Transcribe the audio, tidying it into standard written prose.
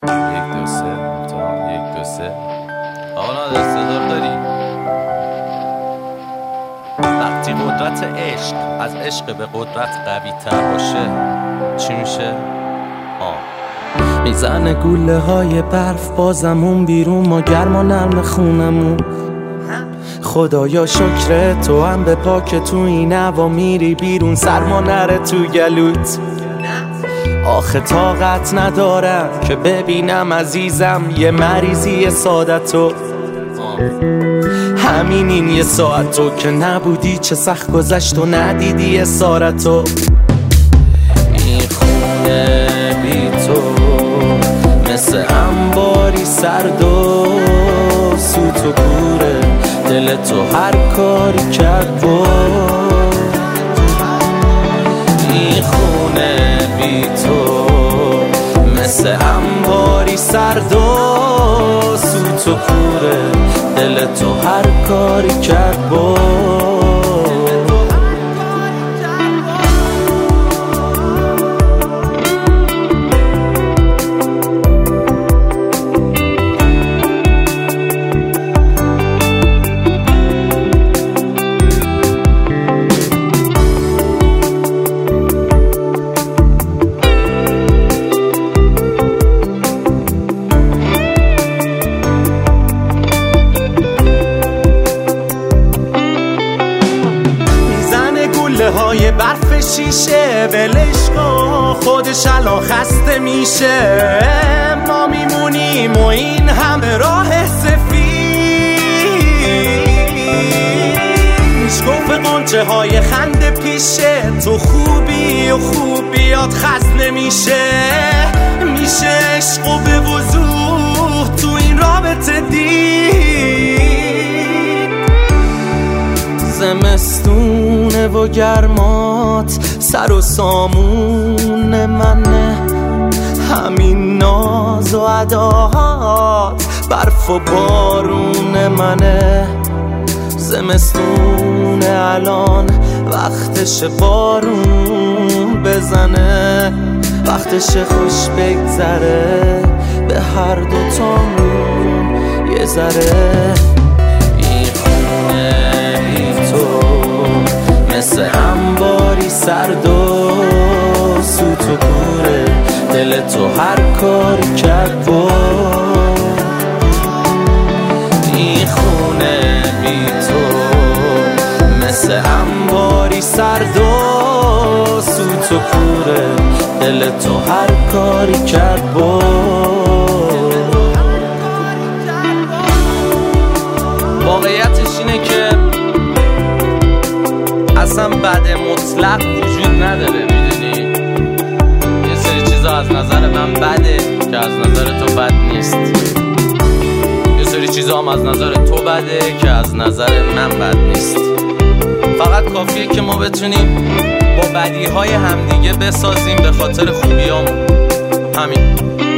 آقا نادر صدا داری؟ وقتی قدرت عشق از عشق به قدرت قوی تر باشه چی میشه؟ میزنه گوله های برف بازمون بیرون، ما گرم و نرم خونمون. خدایا شکر تو هم به پاک تو این هوا میری بیرون، سرما نره تو گلوت. آخه طاقت ندارم که ببینم عزیزم یه مریضی سادتو. همین این یه ساعت تو که نبودی چه سخت گذشت و ندیدی اسارتو. این خونه بی تو مثل انباری سرد و سوت و کوره، دل تو هر کاری کرد و این خونه بی تو مثل انباری سرد و سوت و کوره، دل تو هر کاری کرد و های برف شیشه ولش کن، خودش الان خسته میشه. ما میمونیم و این همه راه سفید، میشکوف قنچه های خنده پیشه. تو خوبی و خوبیات خست نمیشه، میشه عشق و به وضوح تو این رابطه دید. زمستونه و گرمات سر و سامون منه، همین ناز و اداهات برف و بارون منه. زمستونه الان وقتش بارون بزنه، وقتش خوش بگذره به هر دوتامون یه ذره. این خونه مثل انباری سرد و سوت و کوره، دل تو هر کاری کرد و این خونه بی تو مثل انباری سرد و سوت و کوره، دل تو هر کاری کرد و واقعیتش اینه که اصلا بد مطلق وجود نداره، میدونی؟ یه سری چیزا از نظر من بده که از نظر تو بد نیست، یه سری چیزا هم از نظر تو بده که از نظر من بد نیست. فقط کافیه که ما بتونیم با بدیهای همدیگه بسازیم به خاطر خوبیامون. همین.